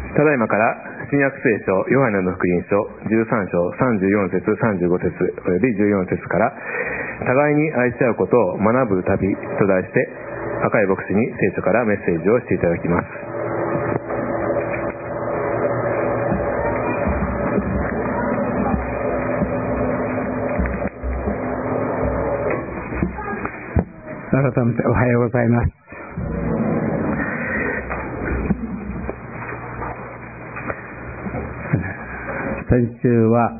ただいまから新約聖書ヨハネの福音書13章34節35節および14節から互いに愛し合うことを学ぶ旅と題して赤い牧師に聖書からメッセージをしていただきます。 改めておはようございます。先週は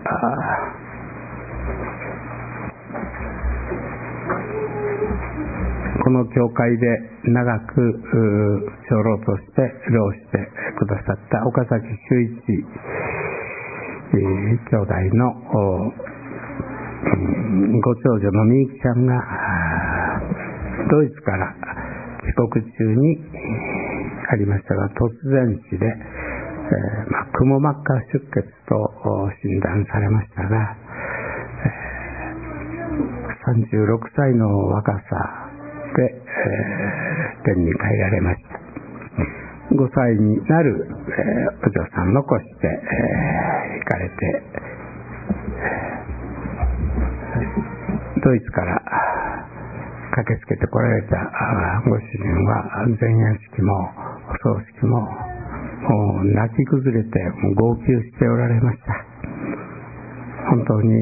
この教会で長く長老として労してくださった岡崎修一兄弟のご長女のみゆきちゃんがドイツから帰国中にありましたが、突然死で、くも膜下出血と診断されましたが、36歳の若さで、天に帰られました。5歳になる、お嬢さん残して、行かれて、ドイツから駆けつけてこられたご主人は前夜式もお葬式ももう泣き崩れて号泣しておられました。本当に、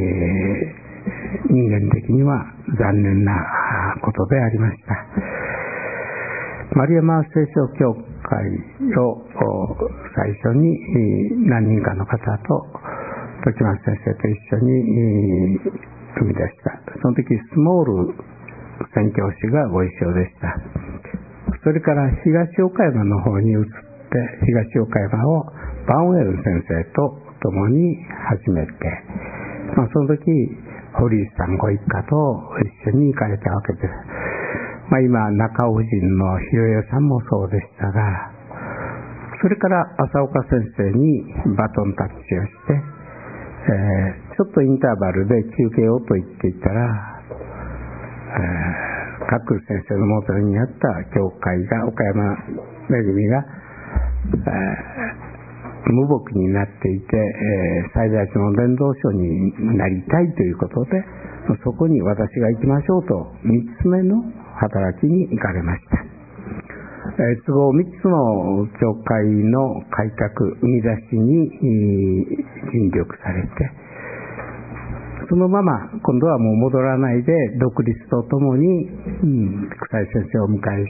人間的には残念なことでありました。マリアマ聖書教会を最初に何人かの方と時松先生と一緒に生み出した。その時スモール宣教師がご一緒でした。それから東岡山の方に移って東岡山をバンウェル先生と共に始めて、その時堀内さんご一家と一緒に行かれたわけです。今中尾人の広江さんもそうでしたが、それから浅岡先生にバトンタッチをして、ちょっとインターバルで休憩をと言っていたら、各先生の元にあった教会が岡山めぐみが、無牧になっていて、最大種の伝道書になりたいということで、そこに私が行きましょうと3つ目の働きに行かれました。都合3つの教会の改革生み出しに尽力されて、そのまま今度はもう戻らないで独立とともに草井先生をお迎えして、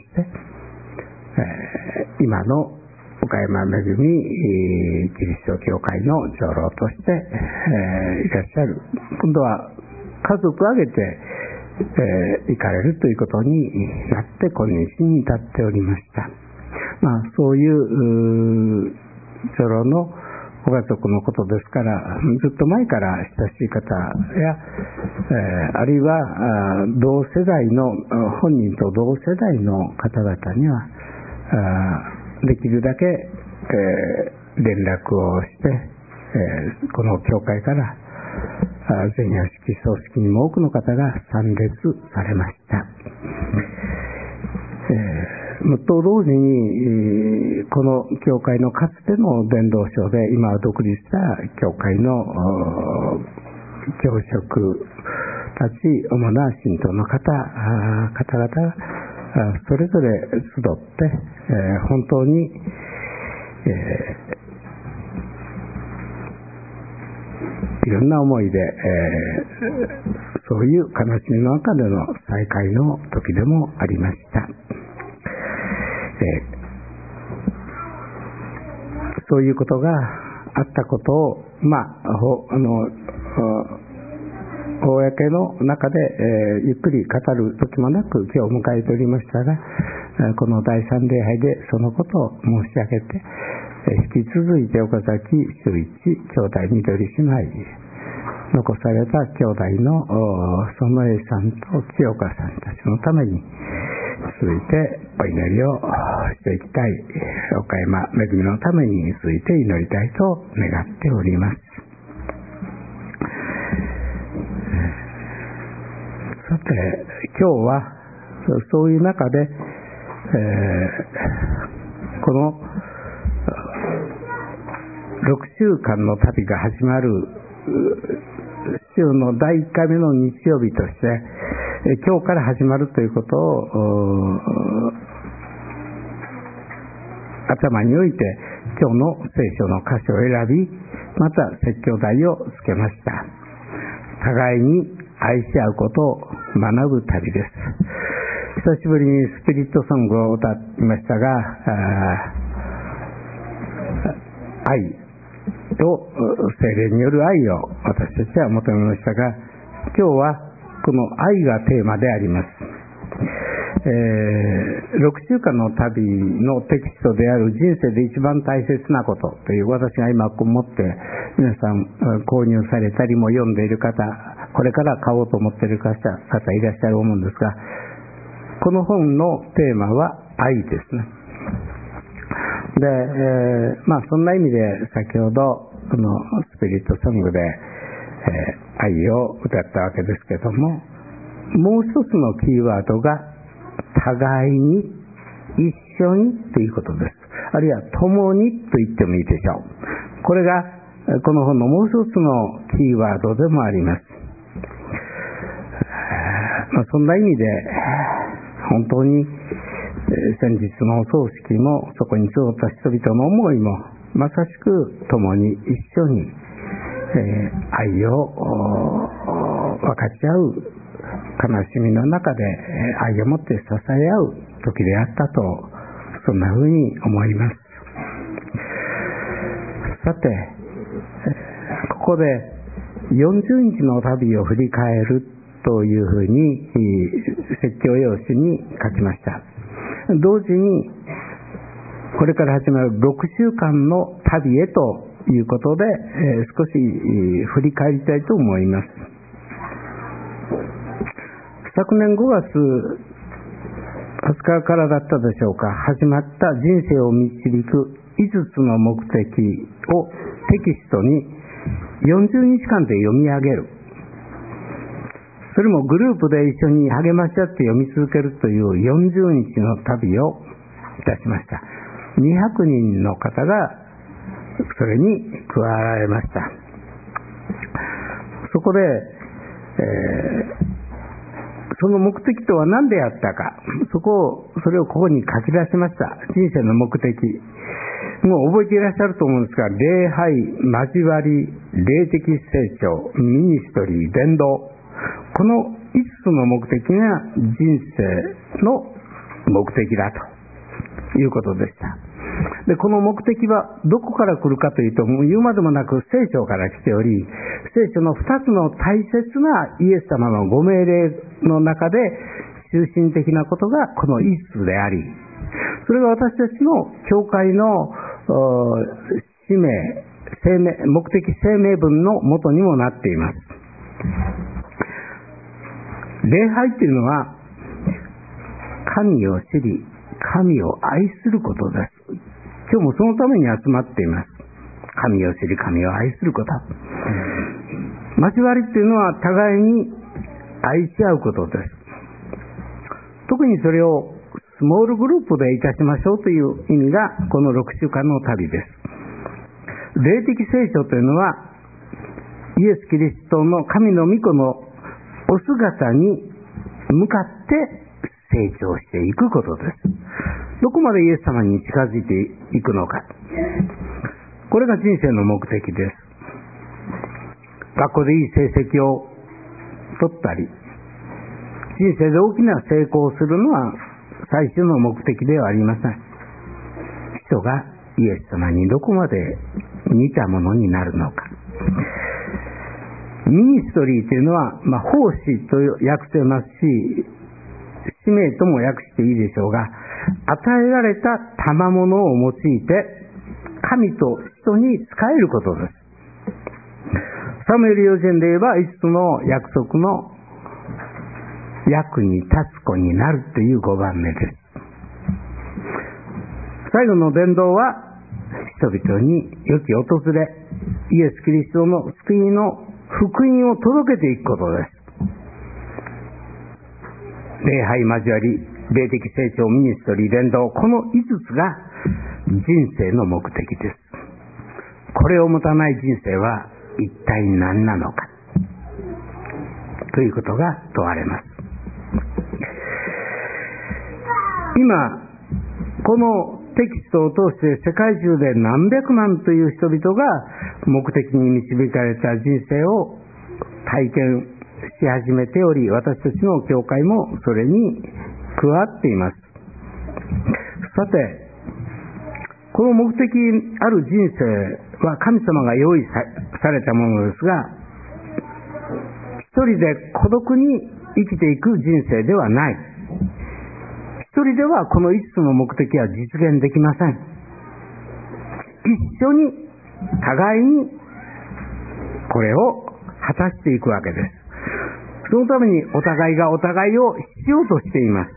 今の岡山めぐみキリスト教会の長老として、いらっしゃる。今度は家族を挙げて、行かれるということになって今日に至っておりました。そういう長老のご家族のことですから、ずっと前から親しい方や、あるいは同世代の本人と同世代の方々にはできるだけ、連絡をして、この教会から前夜式葬式にも多くの方が参列されました。と同時にこの教会のかつての伝道書で今は独立した教会の教職たち主な信徒の方々がそれぞれ集って、本当に、いろんな思いで、そういう悲しみの中での再会の時でもありました。そういうことがあったことを、公の中で、ゆっくり語る時もなく今日を迎えておりましたが、この第三礼拝でそのことを申し上げて、引き続いて岡崎修一兄弟緑姉妹残された兄弟の園江さんと清香さんたちのために続いてお祈りをしていきたい。岡山めぐみのために続いて祈りたいと願っております。さて今日はそういう中で、この週間の旅が始まる週の第1回目の日曜日として、今日から始まるということを頭に置いて、今日の聖書の箇所を選び、また説教題をつけました。互いに愛し合うことを学ぶ旅です。久しぶりにスピリットソングを歌いましたが、愛と聖霊による愛を私たちは求めましたが、今日はこの愛がテーマであります。6週間の旅のテキストである人生で一番大切なことという、私が今持って皆さん購入されたりも読んでいる方、これから買おうと思っている方いらっしゃると思うんですが、この本のテーマは愛ですね。で、そんな意味で先ほどこのスピリットソングで、愛を歌ったわけですけども、もう一つのキーワードが互いに、一緒にということです。あるいは共にと言ってもいいでしょう。これがこの本のもう一つのキーワードでもあります。そんな意味で本当に先日のお葬式も、そこに集った人々の思いもまさしく共に一緒に、愛を分かち合う、悲しみの中で愛を持って支え合う時であったと、そんなふうに思います。さて、ここで40日の旅を振り返るというふうに説教用紙に書きました。同時にこれから始まる6週間の旅へということで、少し振り返りたいと思います。昨年5月20日からだったでしょうか、始まった人生を導く5つの目的をテキストに40日間で読み上げる。それもグループで一緒に励まし合って読み続けるという40日の旅をいたしました。200人の方がそれに加わられました。そこで、その目的とは何であったか、それをここに書き出しました。人生の目的、もう覚えていらっしゃると思うんですが、礼拝、交わり、霊的成長、ミニストリー、伝道、この5つの目的が人生の目的だということでした。で、この目的はどこから来るかというと、もう言うまでもなく聖書から来ており、聖書の2つの大切なイエス様のご命令の中で中心的なことがこの5つであり、それが私たちの教会の使命、目的声明文の元にもなっています。礼拝というのは神を知り神を愛することです。今日もそのために集まっています。神を知り神を愛すること。交わりというのは互いに愛し合うことです。特にそれをスモールグループでいたしましょうという意味がこの6週間の旅です。霊的成長というのはイエス・キリストの神の御子のお姿に向かって成長していくことです。どこまでイエス様に近づいていくのか、これが人生の目的です。学校でいい成績を取ったり、人生で大きな成功をするのは最終の目的ではありません。人がイエス様にどこまで似たものになるのか。ミニストリーというのは、奉仕と訳せますし、使命とも訳していいでしょうが、与えられた賜物を用いて神と人に仕えることです。サムエル幼稚園で言えば5つの約束の役に立つ子になるという5番目です。最後の伝道は人々に良き訪れ、イエス・キリストの救いの福音を届けていくことです。礼拝、交わり、霊的成長、ミニストリー、伝道、この5つが人生の目的です。 これを持たない人生は一体何なのかということが問われます。今このテキストを通して世界中で何百万という人々が目的に導かれた人生を体験し始めており、私たちの教会もそれに加わっています。さて、この目的ある人生は神様が用意 されたものですが、一人で孤独に生きていく人生ではない。一人ではこの5つの目的は実現できません。一緒に互いにこれを果たしていくわけです。そのためにお互いがお互いを必要としています。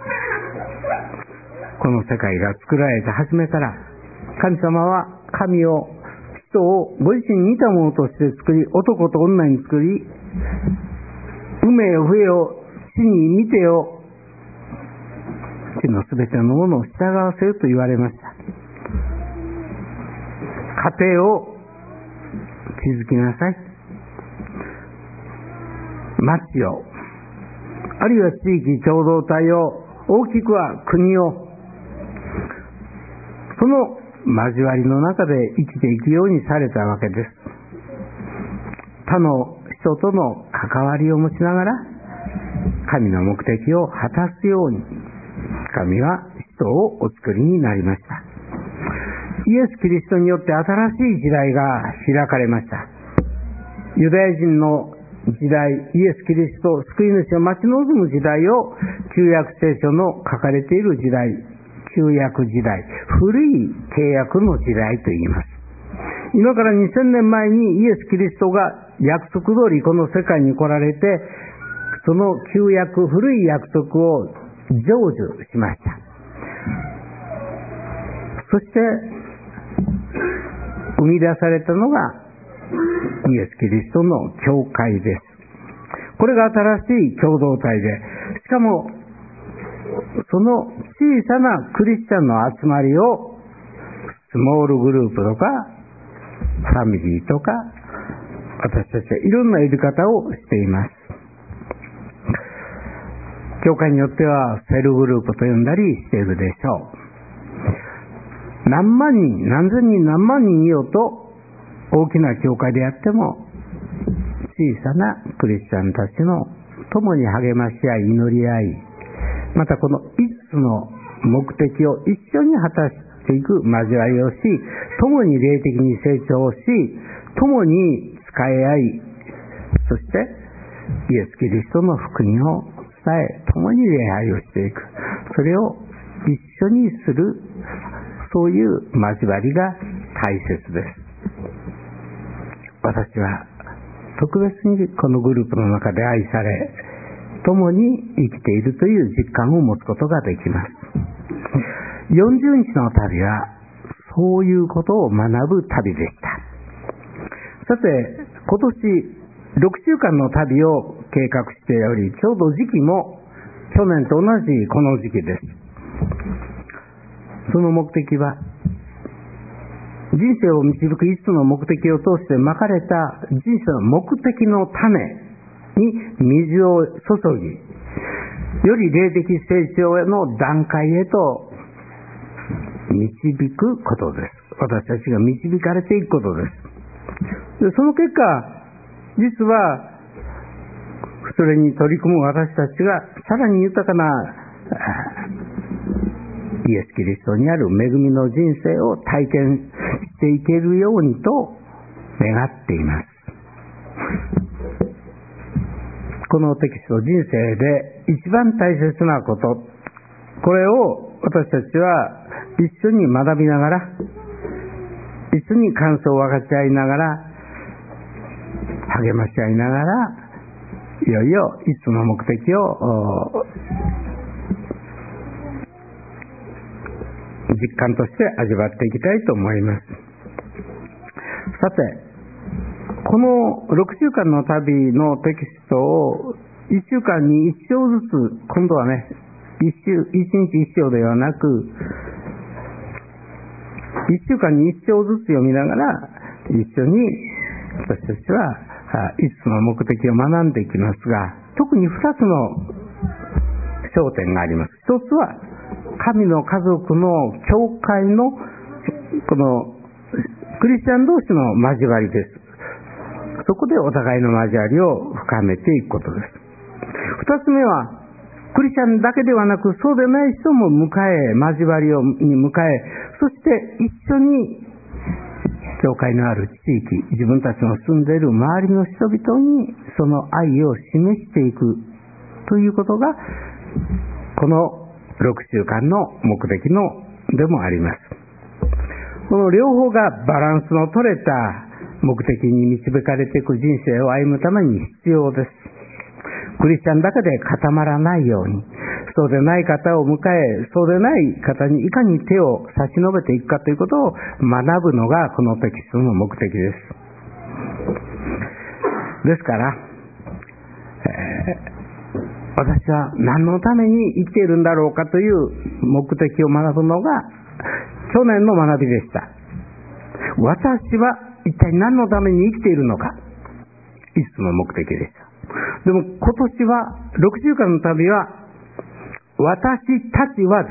この世界が作られた初めから、神様は人をご自身に似たものとして作り、男と女に作り、産めよ増えよ地に見てよ、地のすべてのものを従わせると言われました。家庭を築きなさい。町を、あるいは地域共同体を、大きくは国を、その交わりの中で生きていくようにされたわけです。他の人との関わりを持ちながら神の目的を果たすように神は人をお作りになりました。イエス・キリストによって新しい時代が開かれました。ユダヤ人の時代、イエス・キリスト救い主を待ち望む時代を旧約聖書の書かれている時代、旧約時代、古い契約の時代と言います。今から2000年前にイエス・キリストが約束通りこの世界に来られて、その旧約、古い約束を成就しました。そして生み出されたのがイエス・キリストの教会です。これが新しい共同体で、しかもその小さなクリスチャンの集まりをスモールグループとかファミリーとか、私たちはいろんな呼び方をしています。教会によってはセルグループと呼んだりしているでしょう。何万人、何千人、何万人いようと大きな教会であっても、小さなクリスチャンたちの共に励まし合い、祈り合い、またこの5つの目的を一緒に果たしていく交わりをし、共に霊的に成長し、共に仕え合い、そしてイエス・キリストの福音を伝え、共に礼拝をしていく、それを一緒にする、そういう交わりが大切です。私は特別にこのグループの中で愛され、共に生きているという実感を持つことができます。40日の旅はそういうことを学ぶ旅でした。さて、今年6週間の旅を計画しており、ちょうど時期も去年と同じこの時期です。その目的は、人生を導く5つの目的を通してまかれた人生の目的の種に水を注ぎ、より霊的成長の段階へと導くことです。私たちが導かれていくことです。で、その結果、実はそれに取り組む私たちがさらに豊かなイエス・キリストにある恵みの人生を体験していけるようにと願っています。このテキスト、人生で一番大切なこと、これを私たちは一緒に学びながら、一緒に感想を分かち合いながら、励まし合いながら、いよいよ5つの目的を実感として味わっていきたいと思います。さて、この6週間の旅のテキストを1週間に1章ずつ、今度はね、1日1章ではなく、1週間に1章ずつ読みながら、 一緒に私たちは5つの目的を学んでいきますが、特に2つの焦点があります。一つは神の家族の教会のこのクリスチャン同士の交わりです。そこでお互いの交わりを深めていくことです。2つ目はクリスチャンだけではなく、そうでない人も迎え、交わりに迎え、そして一緒に教会のある地域、自分たちの住んでいる周りの人々にその愛を示していくということが、この6週間の目的のでもあります。この両方がバランスの取れた目的に導かれていく人生を歩むために必要です。クリスチャンだけで固まらないように、そうでない方を迎え、そうでない方にいかに手を差し伸べていくかということを学ぶのがこのテキストの目的です。ですから、私は何のために生きているんだろうかという目的を学ぶのが去年の学びでした。私は一体何のために生きているのか、5つの目的でした。でも今年は6週間の旅は私たちはです。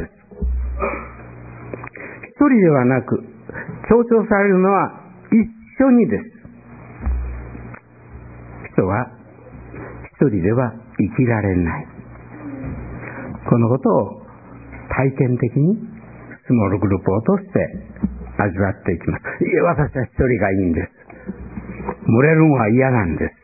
一人ではなく、強調されるのは一緒にです。人は一人では生きられない。このことを体験的にスモールグループを通して味わっていきます。いえ、私は一人がいいんです。群れるのは嫌なんです。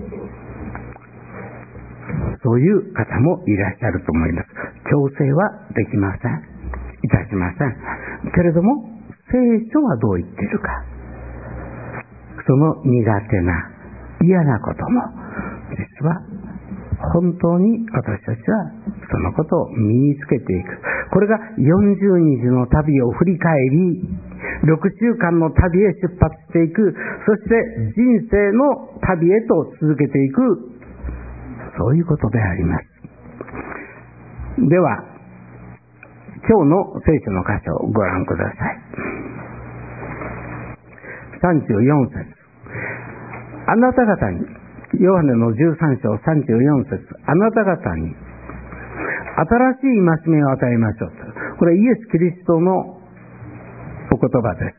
そういう方もいらっしゃると思います。強制はできません。いたしません。けれども、聖書はどう言っているか。その苦手な、嫌なことも、実は本当に私たちはそのことを身につけていく。これが40日の旅を振り返り、6週間の旅へ出発していく、そして人生の旅へと続けていく、そういうことであります。では、今日の聖書の箇所をご覧ください。34節。あなた方に、ヨハネの13章34節。あなた方に新しい戒めを与えましょう。これはイエス・キリストのお言葉です。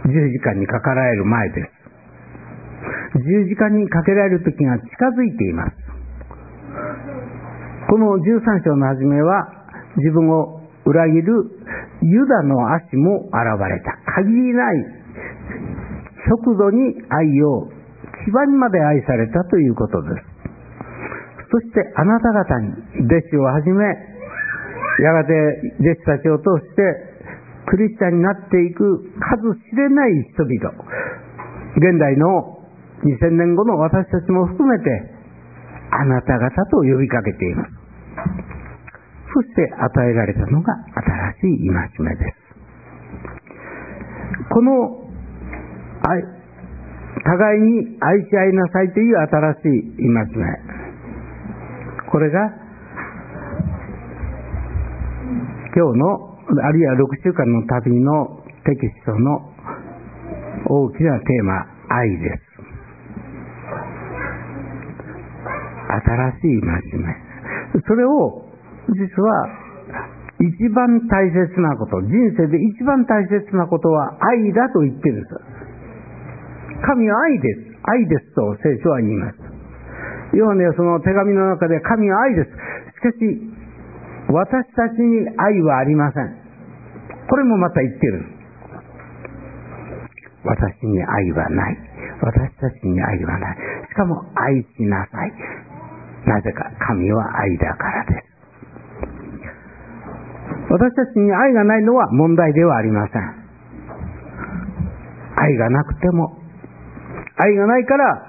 十字架にかかられる前です。十字架にかけられる時が近づいています。この13章の始めは、自分を裏切るユダの足も現れた。限りない速度に愛を基盤にまで愛されたということです。そしてあなた方に弟子をはじめ、やがて弟子たちを通してクリスチャンになっていく数知れない人々、現代の2000年後の私たちも含めて、あなた方と呼びかけています。そして与えられたのが新しい戒めです。この互いに愛し合いなさいという新しい戒め、これが今日のあるいは6週間の旅のテキストの大きなテーマ、愛です。新しい戒め、それを実は一番大切なこと、人生で一番大切なことは愛だと言っているんです。神は愛です。愛ですと聖書は言います。ヨハネはその手紙の中で神は愛です。しかし私たちに愛はありません。これもまた言っている。私に愛はない。私たちに愛はない。しかも愛しなさい。なぜか、神は愛だからです。私たちに愛がないのは問題ではありません。愛がなくても、愛がないから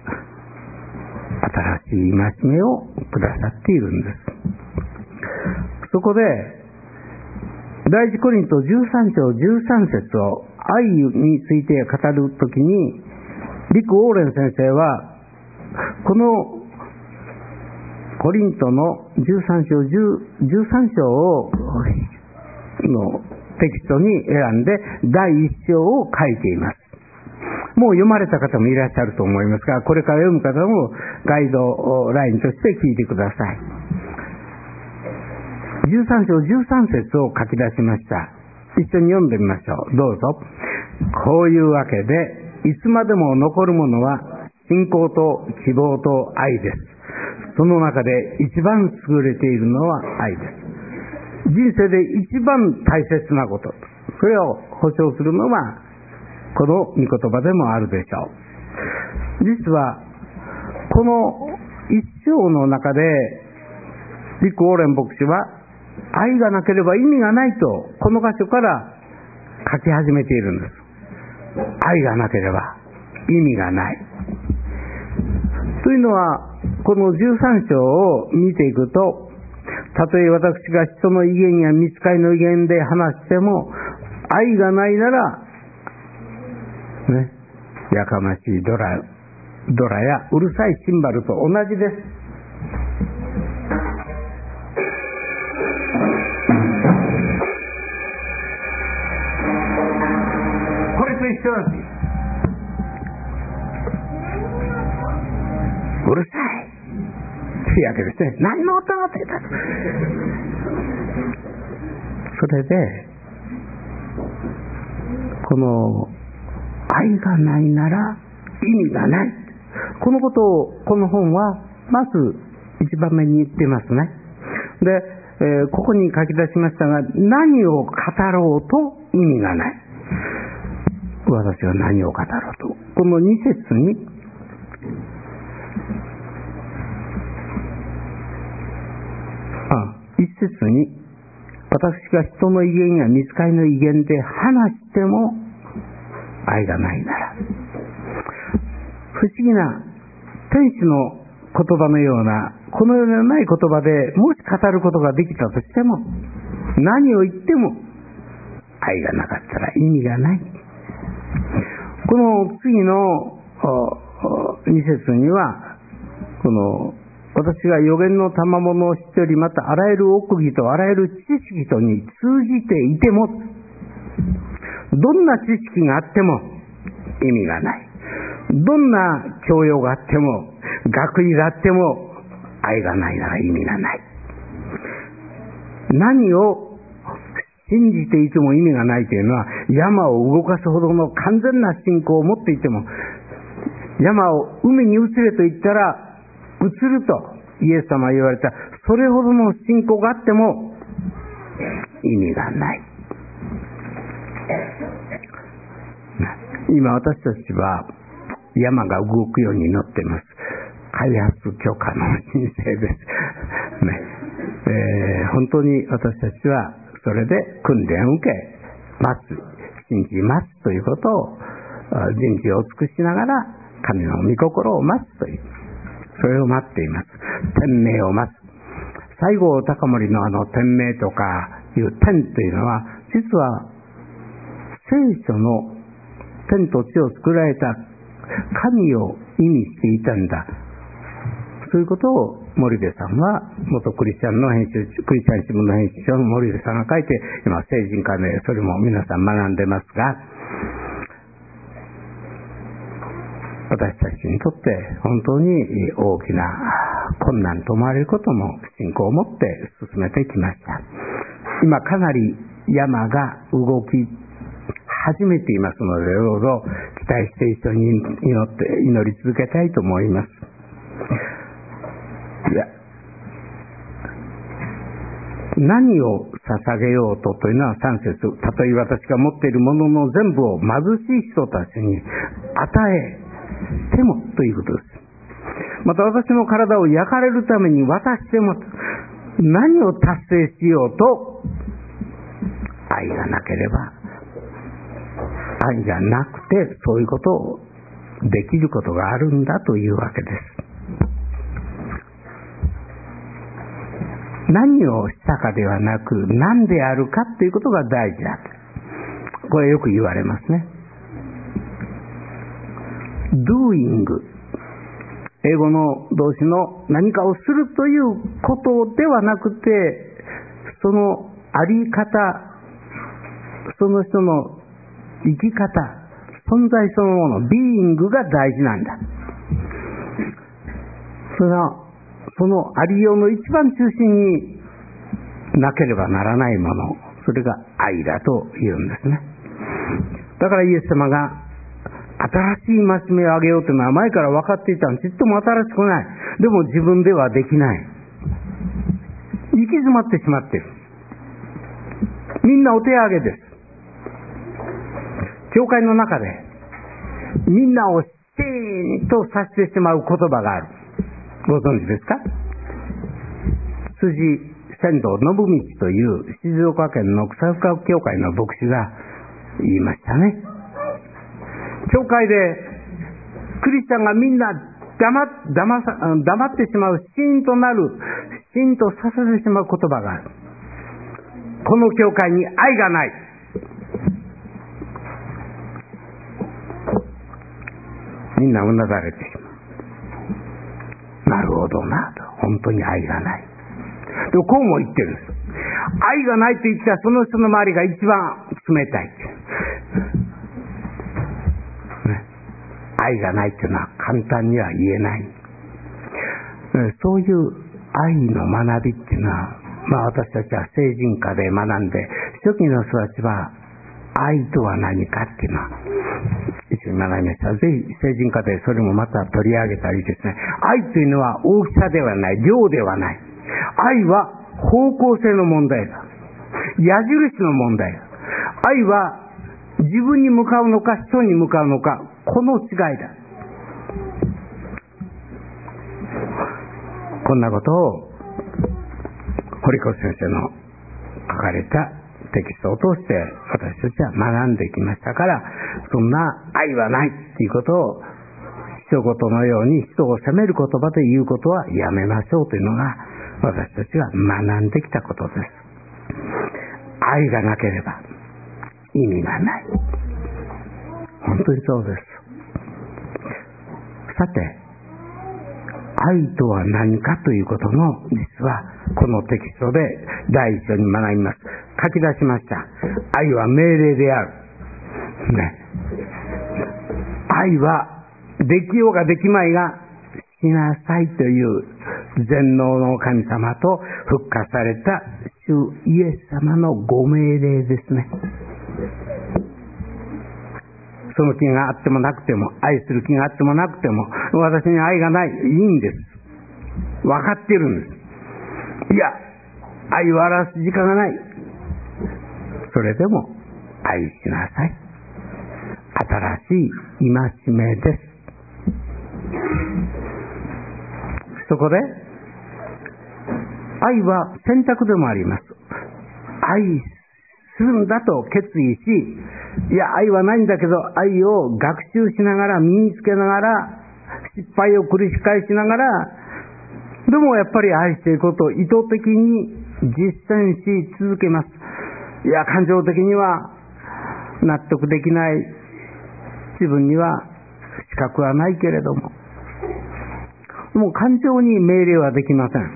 新しい戒めをくださっているんです。そこで第一コリント13章13節を愛について語るときに、リク・オーレン先生はこのコリントの13章をのテキストに選んで第1章を書いています。 もう読まれた方もいらっしゃると思いますが、これから読む方もガイドラインとして聞いてください。13章13節を書き出しました。一緒に読んでみましょう。どうぞ。こういうわけで、いつまでも残るものは信仰と希望と愛です。その中で一番優れているのは愛です。人生で一番大切なこと、それを保証するのはこの御言葉でもあるでしょう。実はこの一章の中でリック・ウォーレン牧師は、愛がなければ意味がないとこの箇所から書き始めているんです。愛がなければ意味がないというのは、この13章を見ていくと、たとえ私が人の威厳や御使いの威厳で話しても、愛がないならね、やかましいドラやうるさいシンバルと同じです。これと一緒なんです。うるさいっていうわけですね。何の音が出たと。それでこの愛がないなら意味がない、このことをこの本はまず一番目に言っていますね。で、ここに書き出しましたが、何を語ろうと意味がない。私は何を語ろうと、この2節に一節に、私が人の威厳や御使いの威厳で話しても愛がないなら、不思議な天使の言葉のような、この世のない言葉でもし語ることができたとしても、何を言っても愛がなかったら意味がない。この次の2節には、この私が預言の賜物を知っており、またあらゆる奥義とあらゆる知識とに通じていても、どんな知識があっても意味がない。どんな教養があっても学位があっても愛がないなら意味がない。何を信じていても意味がないというのは、山を動かすほどの完全な信仰を持っていても、山を海に移れと言ったら移るとイエス様は言われた。それほどの信仰があっても意味がない。今私たちは山が動くように乗っています。開発許可の申請ですね。本当に私たちはそれで訓練を受け待つ、信じますということを、人事を尽くしながら神の御心を待つという、それを待っています。天命を待つ。西郷隆盛の天命とかいう天というのは、実は聖書の天と地を作られた神を意味していたんだ。そういうことを森部さんは元クリスチャン新聞の編集長の森部さんが書いて、今聖人化でそれも皆さん学んでますが、私たちにとって本当に大きな困難と思われることも信仰を持って進めてきました。今かなり山が動き始めていますので、どうぞ期待して一緒に祈り続けたいと思います。何を捧げようとというのは3節、たとえ私が持っているものの全部を貧しい人たちに与えてもということです。また私の体を焼かれるために渡しても、何を達成しようと愛がなければ、愛がなくてそういうことをできることがあるんだというわけです。何をしたかではなく、何であるかということが大事だ。これよく言われますね。doing、 英語の動詞の何かをするということではなくて、そのあり方、その人の生き方、 存在そのもの、ビーイングが大事なんだ。そのありようの一番中心になければならないもの、それが愛だと言うんですね。だからイエス様が新しい戒めをあげようというのは前から分かっていたの。ちっとも新しくない。でも自分ではできない。行き詰まってしまっている。みんなお手上げです。教会の中でみんなをシーンとさせてしまう言葉がある。ご存知ですか？辻仙道信道という静岡県の草深教会の牧師が言いましたね。教会でクリスチャンがみんな黙ってしまう、シーンとなる、シーンとさせてしまう言葉がある。この教会に愛がない。みんなうなだれてしまう。なるほどなと。本当に愛がない。でもこうも言ってるんです。愛がないと言ったらその人の周りが一番冷たいって、ね、愛がないっていうのは簡単には言えない。そういう愛の学びっていうのは、私たちは聖人科で学んで、初期の人たちは愛とは何かっていうのは一緒に学びました。ぜひ聖人科でそれもまた取り上げたりですね。愛というのは大きさではない、量ではない。愛は方向性の問題だ。矢印の問題だ。愛は自分に向かうのか人に向かうのか、この違いだ。こんなことを堀越先生の書かれたテキストを通して私たちは学んできましたから、そんな愛はないっていうことを一言のように人を責める言葉で言うことはやめましょうというのが私たちが学んできたことです。愛がなければ意味がない。本当にそうです。さて、愛とは何かということの実はこのテキストで第一章に学びます。書き出しました。愛は命令である、ね、愛はできようができまいがしなさいという全能の神様と復活された主イエス様のご命令ですね。その気があってもなくても、愛する気があってもなくても、私に愛がない、いいんです。分かってるんです。いや、愛を表す時間がない。それでも愛しなさい。新しい戒めです。そこで愛は選択でもあります。愛するんだと決意し、いや愛はないんだけど愛を学習しながら、身につけながら、失敗を繰り返しながら、でもやっぱり愛していることを意図的に実践し続けます。いや感情的には納得できない、自分には資格はないけれども、もう感情に命令はできません。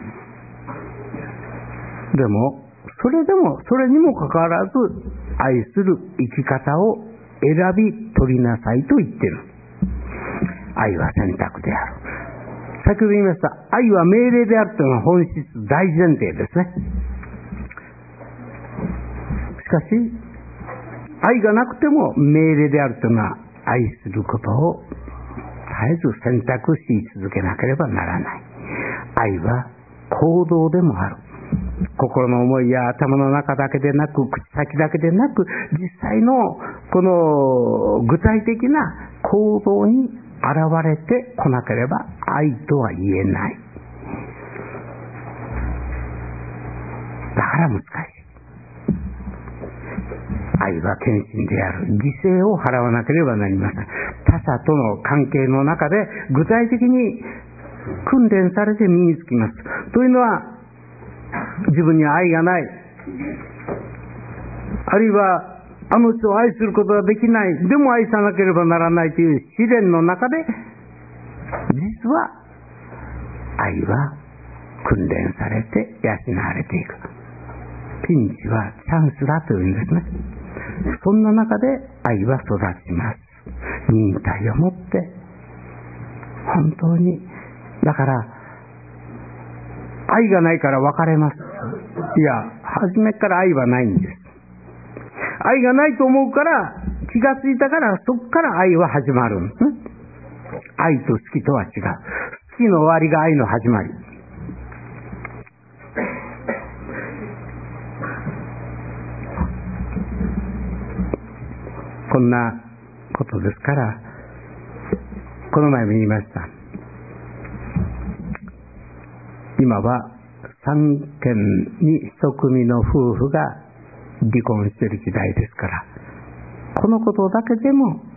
でもそれにもかかわらず愛する生き方を選び取りなさいと言っている。愛は選択である。先ほど言いました、愛は命令であるというのが本質大前提ですね。しかし愛がなくても命令であるというのは、愛することを絶えず選択し続けなければならない。愛は行動でもある。心の思いや頭の中だけでなく、口先だけでなく、実際のこの具体的な行動に現れてこなければ愛とは言えない。だから難しい。愛は献身である。犠牲を払わなければなりません。他者との関係の中で具体的に訓練されて身につきます。というのは、自分に愛がない、あるいはあの人を愛することができない、でも愛さなければならないという試練の中で、実は愛は訓練されて養われていく。ピンチはチャンスだというんですね。 そんな中で愛は育ちます。忍耐をもって本当に、だから愛がないから別れます。いや、初めから愛はないんです。愛がないと思うから気がついたから、そこから愛は始まるんですね。愛と好きとは違う。好きの終わりが愛の始まり。こんなことですから、この前も言いました。今は3件に1組の夫婦が離婚している時代ですから、このことだけでもしっ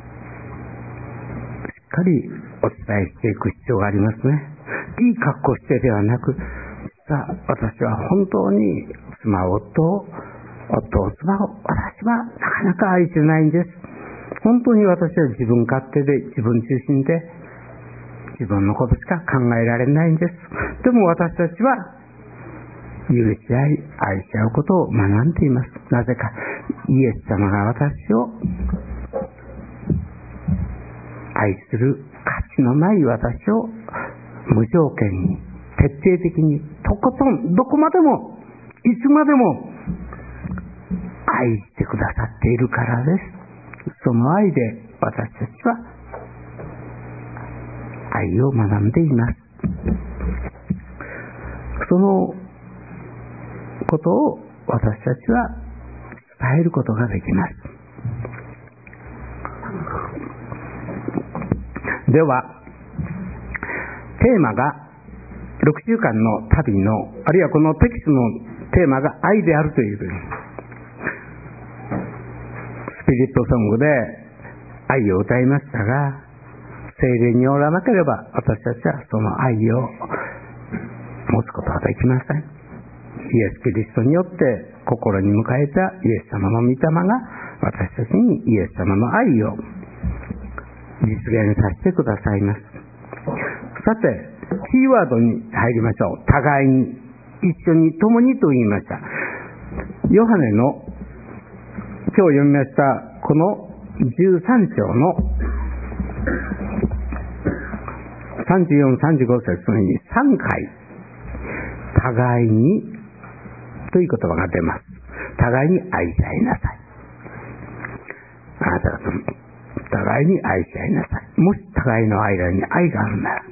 かりお伝えしていく必要がありますね。いい格好してではなく、実は私は本当に妻を夫を妻を私はなかなか愛してないんです。本当に私は自分勝手で自分中心で自分のことしか考えられないんです。でも私たちは許し合い愛し合うことを学んでいます。なぜかイエス様が私を愛する価値のない私を無条件に徹底的にとことんどこまでもいつまでも愛してくださっているからです。その愛で私たちは愛を学んでいます。そのことを私たちは伝えることができます。ではテーマが6週間の旅の、あるいはこのテキストのテーマが愛であるというスピリットソングで愛を歌いましたが、聖霊によらなければ私たちはその愛を持つことはできません。イエス・キリストによって心に迎えたイエス様の御霊が私たちにイエス様の愛を実現させてくださいます。さて、キーワードに入りましょう。互いに、一緒に、共にと言いました。ヨハネの今日読みましたこの13章の34、35節に3回互いにという言葉が出ます。互いに愛し合いなさい。あなた方も互いに愛し合いなさい。もし互いの間に愛があるなら、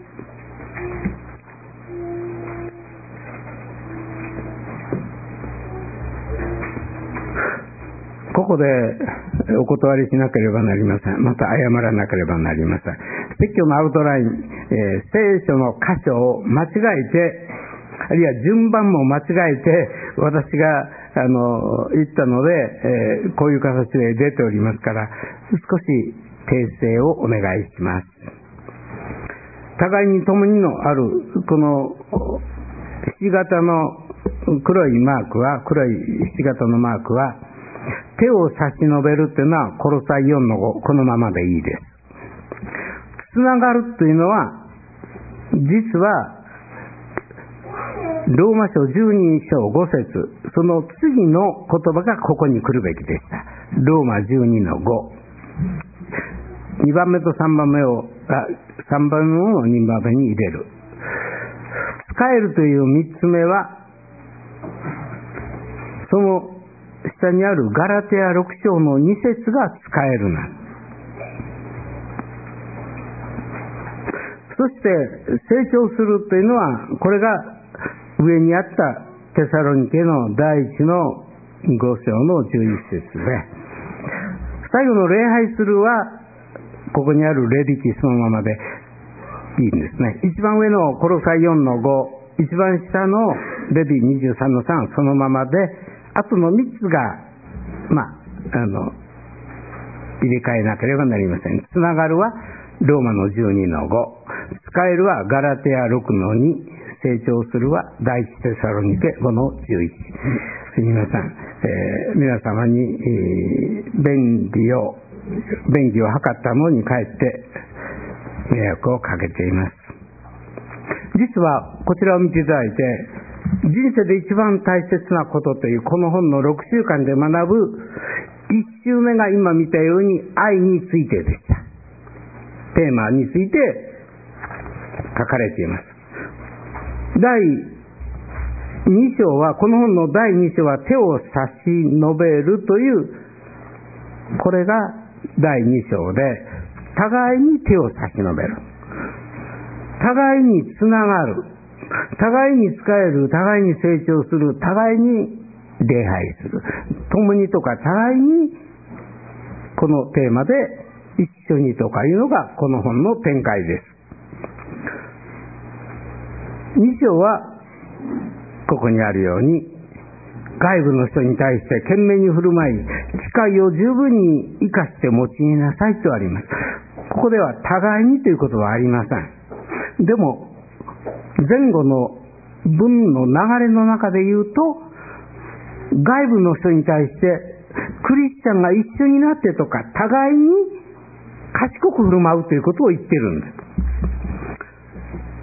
ここでお断りしなければなりません。また謝らなければなりません。説教のアウトライン、聖書の箇所を間違えて、あるいは順番も間違えて私が言ったので、こういう形で出ておりますから、少し訂正をお願いします。互いに共にのあるこのひし形の黒いマークは、黒いひし形のマークは手を差し伸べるというのはコロサイ4の5、このままでいいです。つながるというのは実はローマ書12章5節、その次の言葉がここに来るべきでした。ローマ12の5、2番目と3番目を3番目を2番目に入れる。使えるという3つ目はその下にあるガラテヤ6章の2節が使えるな。そして成長するというのは、これが上にあったテサロニケの第1の5章の11節で、最後の礼拝するはここにあるレビ記そのままでいいんですね。一番上のコロサイ4の5、一番下のレビ23の3、そのままで、あとの3つが入れ替えなければなりません。つながるはローマの12の5、使えるはガラテヤ6の2、成長するは第一テサロニケ5の11。すみません、皆様に、便宜を図ったのにかえって迷惑をかけています。実はこちらを見ていただいて、人生で一番大切なことというこの本の6週間で学ぶ 1週目が今見たように愛についてでした。テーマについて書かれています。第2章は、この本の第2章は手を差し伸べるという、これが第2章で、互いに手を差し伸べる。互いにつながる。互いに仕える。互いに成長する。互いに礼拝する。共にとか互いに、このテーマで一緒にとかいうのがこの本の展開です。2章はここにあるように、外部の人に対して懸命に振る舞い、機会を十分に生かして用いなさいとあります。ここでは互いにということはありません。でも前後の文の流れの中で言うと、外部の人に対してクリスチャンが一緒になってとか、互いに賢く振る舞うということを言ってるんです。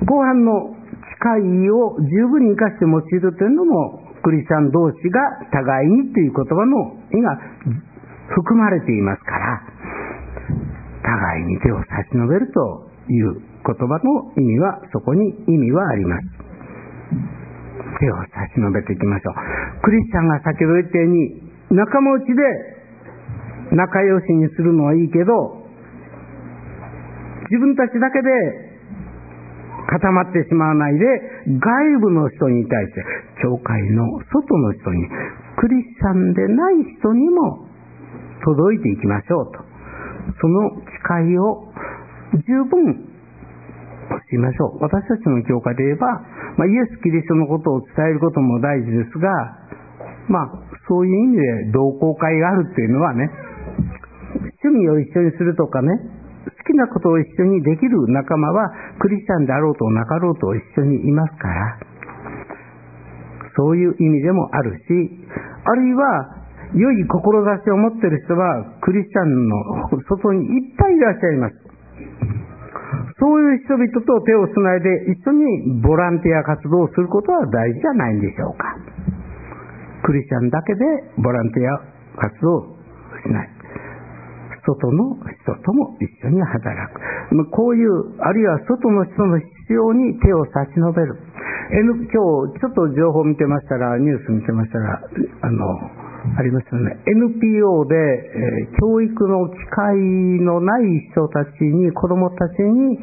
後半の機会を十分に生かして用いるというのも、クリスチャン同士が互いにという言葉の意が含まれていますから、互いに手を差し伸べるという言葉の意味は、そこに意味はあります。手を差し伸べていきましょう。クリスチャンが先ほど言ったように、仲間内で仲良しにするのはいいけど、自分たちだけで固まってしまわないで、外部の人に対して、教会の外の人に、クリスチャンでない人にも届いていきましょうと。その機会を十分しましょう。私たちの教会で言えば、イエス・キリストのことを伝えることも大事ですが、そういう意味で同好会があるっていうのはね、趣味を一緒にするとかね、好きなことを一緒にできる仲間はクリスチャンであろうとなかろうと一緒にいますから、そういう意味でもあるし、あるいは良い志を持っている人はクリスチャンの外にいっぱいいらっしゃいます。そういう人々と手をつないで一緒にボランティア活動をすることは大事じゃないんでしょうか。クリスチャンだけでボランティア活動をしない。外の人とも一緒に働く。こういう、あるいは外の人の必要に手を差し伸べる。今日ちょっと情報見てましたら、ニュース見てましたら、ありますよね。NPO で、教育の機会のない人たちに、子供たちに、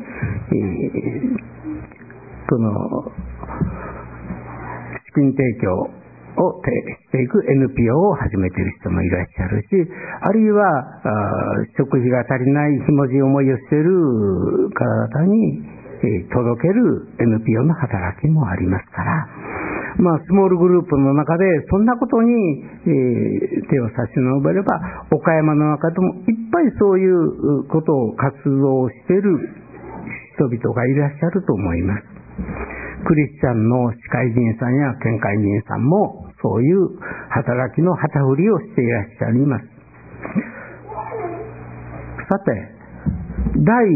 その資金提供をしていく NPO を始めている人もいらっしゃるし、あるいは食費が足りないひもじい思いをしている方々に届ける NPO の働きもありますから、スモールグループの中でそんなことに手を差し伸べれば、岡山の中でもいっぱいそういうことを活動している人々がいらっしゃると思います。クリスチャンの司会議員さんや県会議員さんもそういう働きの旗振りをしていらっしゃいます。さて、第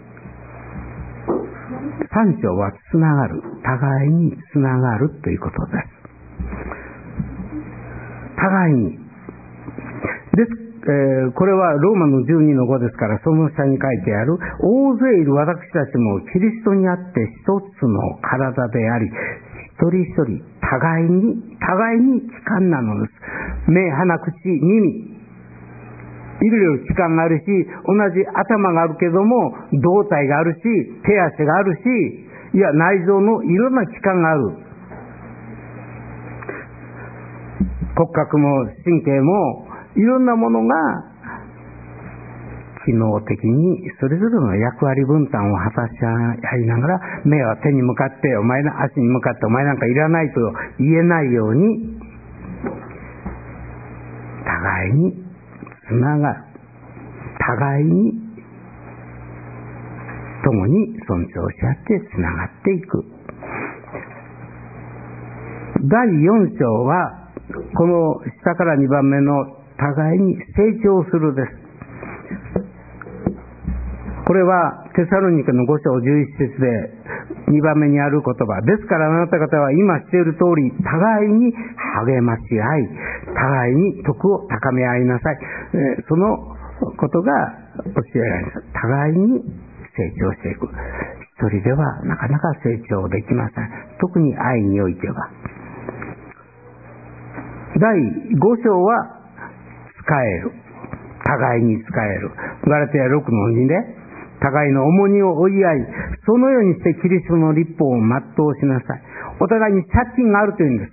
3章はつながる、互いにつながるということです。互いにです。これはローマの12の5ですから、その下に書いてある、大勢いる私たちもキリストにあって一つの体であり、一人一人互いに器官なのです。目、鼻、口、耳、いろいろ器官があるし、同じ頭があるけども胴体があるし、手足があるし、内臓のいろんな器官がある。骨格も神経もいろんなものが機能的にそれぞれの役割分担を果たし合いながら、目は手に向かって、足に向かってお前なんかいらないと言えないように、互いにつながる、互いに共に尊重し合ってつながっていく。第4章はこの下から2番目の互いに成長するです。これはテサロニケの5章11節で2番目にある言葉ですから、あなた方は今している通り互いに励まし合い、互いに徳を高め合いなさい。そのことが教えられます。互いに成長していく。一人ではなかなか成長できません。特に愛においては。第5章は使える。互いに使える。ガラテヤ6の2で、互いの重荷を負い合い、そのようにしてキリストの律法を全うしなさい。お互いに借金があるというんです。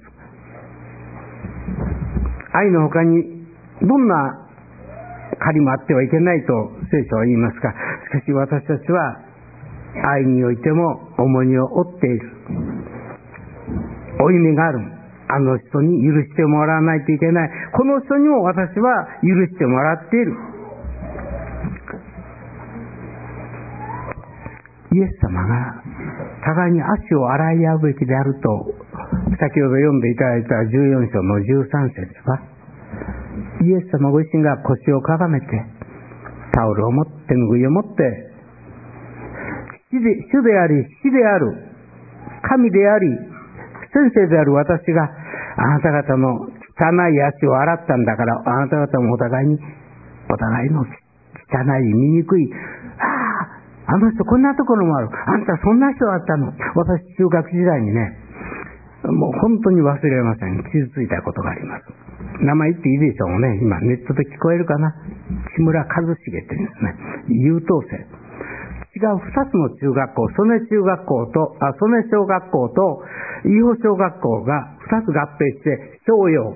愛の他にどんな借りもあってはいけないと聖書は言いますが、しかし私たちは愛においても重荷を負っている。負い目がある。あの人に許してもらわないといけない。この人にも私は許してもらっている。イエス様が互いに足を洗い合うべきであると、先ほど読んでいただいた14章の13節は、イエス様ご自身が腰をかがめて、タオルを持って、拭いを持って、主であり、死である、神であり、先生である私があなた方の汚い足を洗ったんだから、あなた方もお互いの汚い醜い、あの人こんなところもある、あんたそんな人だったの。私中学時代にね、もう本当に忘れません。傷ついたことがあります。名前言っていいでしょうね。今ネットで聞こえるかな。木村和重って言うんですね。優等生。違う2つの中学校、曽根中学校と曽根小学校と伊保小学校が2つ合併して商陽、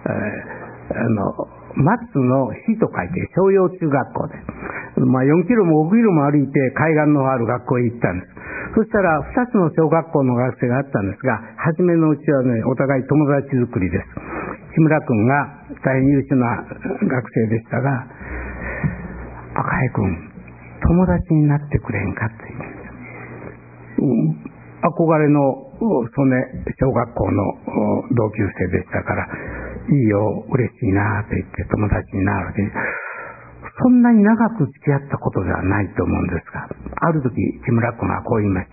松の日と書いて商陽中学校で、4キロも5キロも歩いて海岸のある学校へ行ったんです。そしたら2つの小学校の学生があったんですが、初めのうちはね、お互い友達作りです。木村君が大変優秀な学生でしたが、赤井君友達になってくれんかって言うんですよ。憧れの曽根小学校の同級生でしたから、いいよ、嬉しいなと言って友達になるわけです。そんなに長く付き合ったことではないと思うんですが、ある時木村君がこう言いました。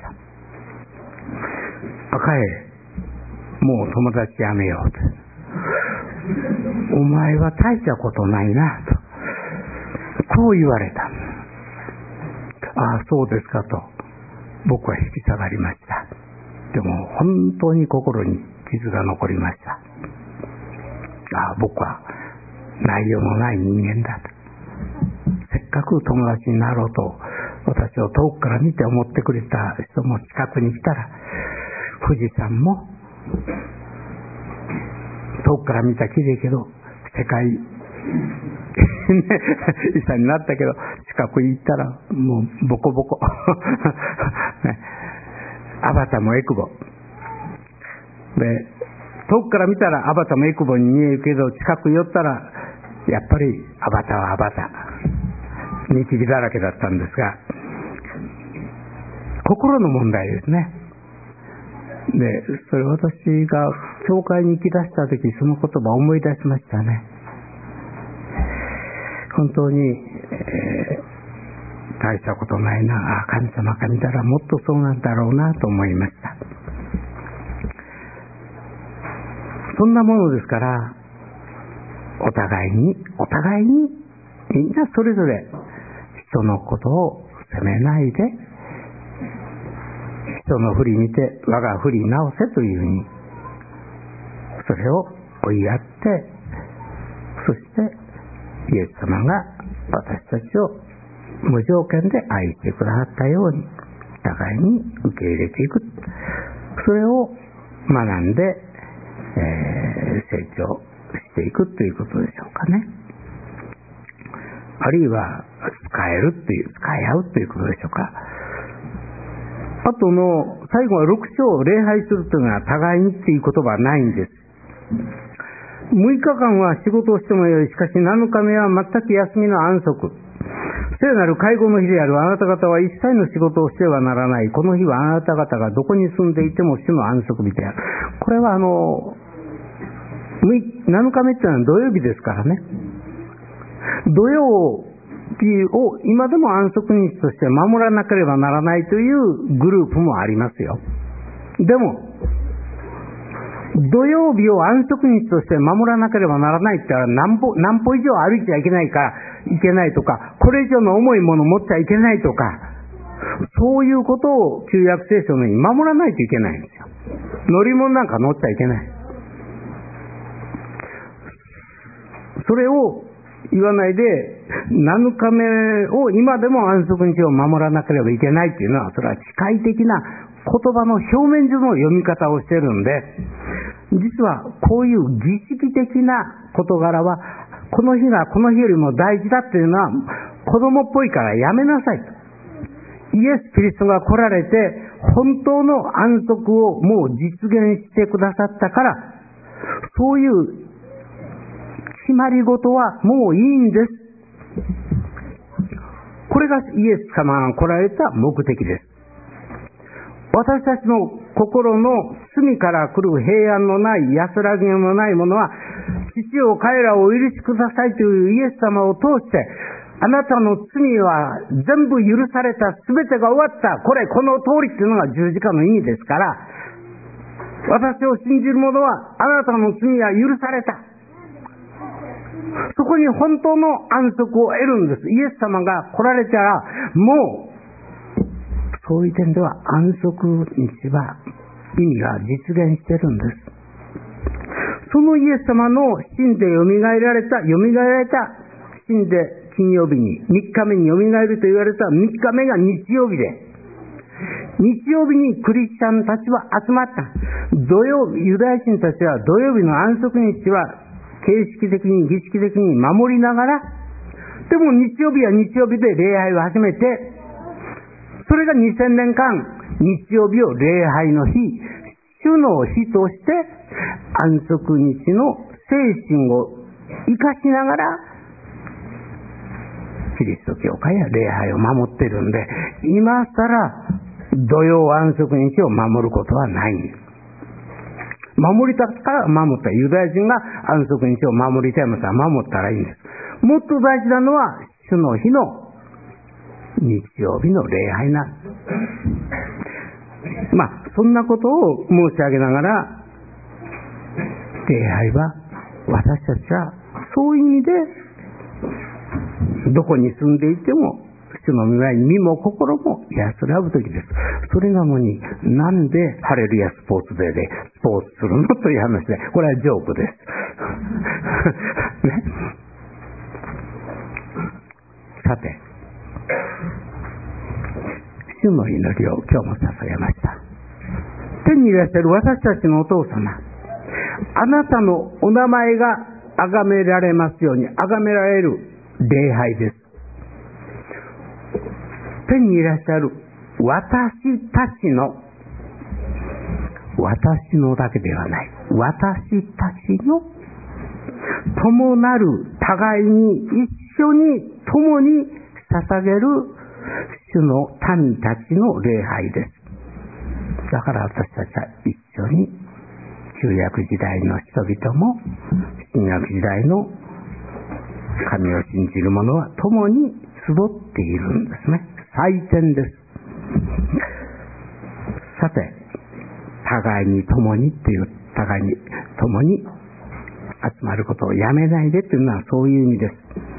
赤江、もう友達やめようと。お前は大したことないなと、こう言われた。ああ、そうですかと僕は引き下がりました。でも本当に心に傷が残りました。ああ、僕は内容のない人間だと。せっかく友達になろうと私を遠くから見て思ってくれた人も近くに来たら、富士山も遠くから見たら綺麗けど世界遺産になったけど、近くに行ったらもうボコボコアバタもエクボで、遠くから見たらアバタもエクボに見えるけど、近く寄ったらやっぱりアバタはアバタ、ニキビだらけだったんですが、心の問題ですね。で、それ私が教会に行き出した時、その言葉を思い出しましたね。本当に、大したことないな、神様から見たらもっとそうなんだろうなと思いました。そんなものですから、お互いにみんなそれぞれ人のことを責めないで、人の不利見て我が不利直せというふうに、それを追いやって、そしてイエス様が私たちを無条件で愛してくださったように互いに受け入れていく、それを学んで、成長していくということでしょうかね。あるいは使い合うということでしょうか。あとの最後は6章を礼拝するというのは互いにっていう言葉はないんです。6日間は仕事をしてもよい。しかし7日目は全く休みの安息。聖なる会合の日である。あなた方は一切の仕事をしてはならない。この日はあなた方がどこに住んでいても主の安息日である。これは7日目っていうのは土曜日ですからね。土曜日を今でも安息日として守らなければならないというグループもありますよ。でも土曜日を安息日として守らなければならないって言ったら何歩以上歩いちゃいけないとか、これ以上の重いもの持っちゃいけないとか、そういうことを旧約聖書のように守らないといけないんですよ。乗り物なんか乗っちゃいけない。それを言わないで、7日目を今でも安息日を守らなければいけないっていうのは、それは機械的な言葉の表面上の読み方をしてるんで、実はこういう儀式的な事柄は、この日がこの日よりも大事だっていうのは子供っぽいからやめなさいと。イエス・キリストが来られて本当の安息をもう実現してくださったから、そういう決まり事はもういいんです。これがイエス様が来られた目的です。私たちの心の隅から来る平安のない安らぎのないものは、父よ彼らをお許しくださいというイエス様を通して、あなたの罪は全部許された、全てが終わった、この通りっていうのが十字架の意味ですから、私を信じる者はあなたの罪は許された、そこに本当の安息を得るんです。イエス様が来られたら、もうそういう点では安息日は意味が実現してるんです。そのイエス様の死んでよみがえられた死んで金曜日に3日目によみがえると言われた3日目が日曜日で、日曜日にクリスチャンたちは集まった。ユダヤ人たちは土曜日の安息日は形式的に儀式的に守りながら、でも日曜日は日曜日で礼拝を始めて、それが2000年間日曜日を礼拝の日、主の日として安息日の精神を生かしながらキリスト教会や礼拝を守ってるんで、今更土曜安息日を守ることはないんです。守りたから守った。ユダヤ人が安息日を守りたいのさ、守ったらいいんです。もっと大事なのは主の日の日曜日の礼拝なんです。そんなことを申し上げながら、礼拝は私たちはそういう意味でどこに住んでいても主の御前に身も心も安らぐ時です。それなのになんでハレルヤスポーツデーでスポーツするのという話で、これはジョークですね。さて、主の祈りを今日も捧げました。天にいらっしゃる私たちのお父様、あなたのお名前が崇められますように、崇められる礼拝です。天にいらっしゃる私たちの、私のだけではない、私たちの共なる、互いに一緒に共に捧げる主の民たちの礼拝です。だから私たちは一緒に旧約時代の人々も新約時代の神を信じる者は共に集っているんですね。祭典です。さて、互いに共にっていう、互いに共に集まることをやめないでというのはそういう意味です。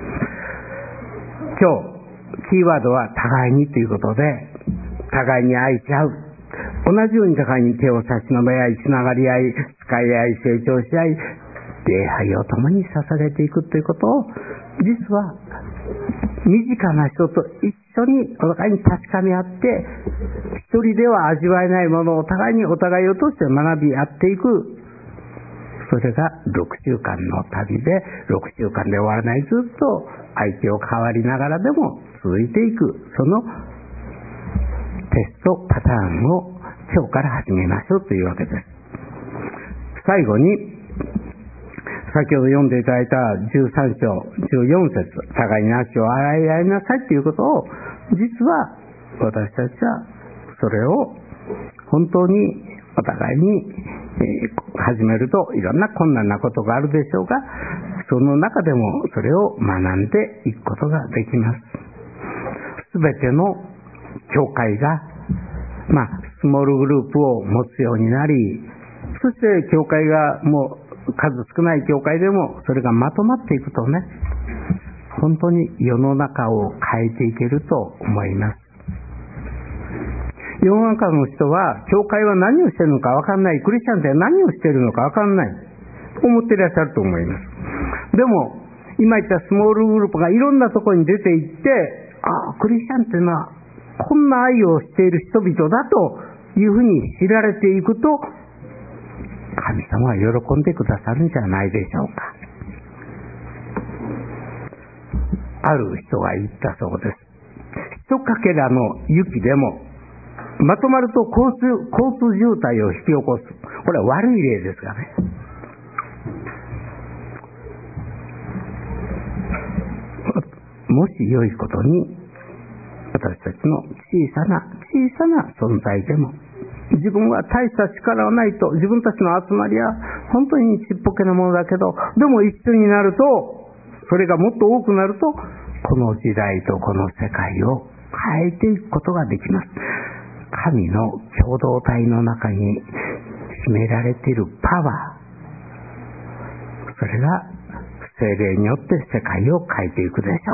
今日キーワードは互いにということで、互いに愛し合う、同じように互いに手を差し伸べ合い、つながり合い、使い合い、成長し合い、礼拝を共に捧げていくということを、実は身近な人と一緒にお互いに確かめ合って、一人では味わえないものをお互いにお互いを通して学び合っていく、それが6週間の旅で、6週間で終わらない、ずっと相手を変わりながらでも続いていく、そのテストパターンを今日から始めましょうというわけです。最後に先ほど読んでいただいた13章14節、互いに足を洗い合いなさいということを、実は私たちはそれを本当にお互いに始めるといろんな困難なことがあるでしょうが、その中でもそれを学んでいくことができます。すべての教会がスモールグループを持つようになり、 そして教会がもう数少ない教会でもそれがまとまっていくとね、本当に世の中を変えていけると思います。世の中の人は教会は何をしているのか分かんない、クリスチャンって何をしているのか分かんない思っていらっしゃると思います。でも今言ったスモールグループがいろんなところに出ていって、クリスチャンっていうのはこんな愛をしている人々だというふうに知られていくと、神様は喜んでくださるんじゃないでしょうか。ある人が言ったそうです。一かけらの雪でもまとまると交通渋滞を引き起こす。これは悪い例ですがね。もし良いことに私たちの小さな存在でも、自分は大した力はないと、自分たちの集まりは本当にちっぽけなものだけど、でも一緒になると、それがもっと多くなると、この時代とこの世界を変えていくことができます。神の共同体の中に秘められているパワー、それが聖霊によって世界を変えていくでしょ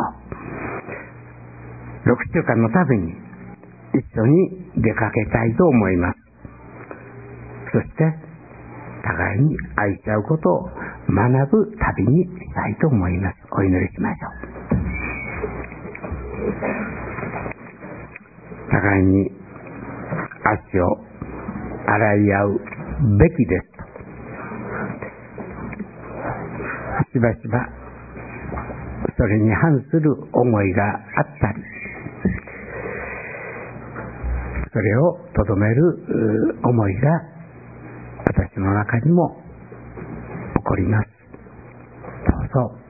う。6週間の旅に一緒に出かけたいと思います。そして互いに愛し合うことを学ぶ旅にしたいと思います。お祈りしましょう。互いに足を洗い合うべきですと、しばしばそれに反する思いがあったり、それをとどめる思いが私の中にも起こります。どうぞ、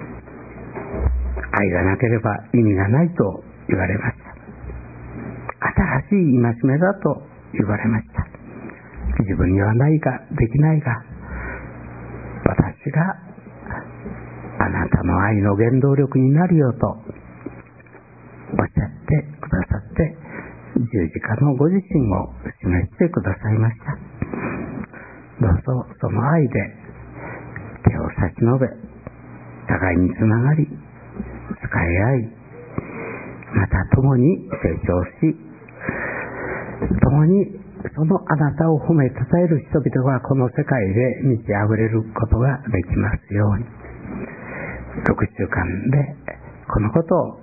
愛がなければ意味がないと言われました。新しい戒めだと言われました。自分にはないが、できないが、私があなたの愛の原動力になるよとおっしゃってくださって、十字架のご自身を示してくださいました。どうぞその愛で手を差し伸べ、互いにつながり、使い合い、また共に成長し、共にそのあなたを褒めたたえる人々がこの世界で満ち溢れることができますように。6週間でこのことを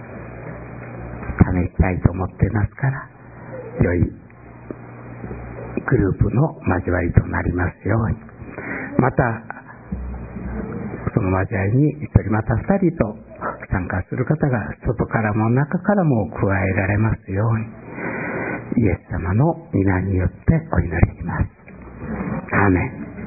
試したいと思っていますから、良いグループの交わりとなりますように。またその交わりに一人また二人と参加する方が外からも中からも加えられますように、イエス様の皆によってお祈りします。アーメン。